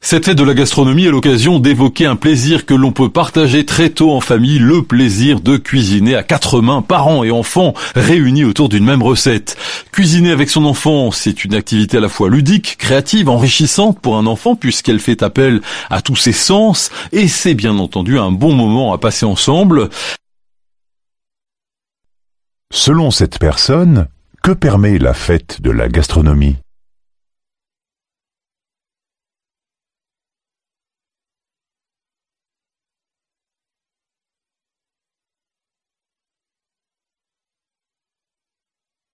Cette fête de la gastronomie est l'occasion d'évoquer un plaisir que l'on peut partager très tôt en famille, le plaisir de cuisiner à quatre mains, parents et enfants réunis autour d'une même recette. Cuisiner avec son enfant, c'est une activité à la fois ludique, créative, enrichissante pour un enfant puisqu'elle fait appel à tous ses sens et c'est bien entendu un bon moment à passer ensemble. Selon cette personne, que permet la fête de la gastronomie ?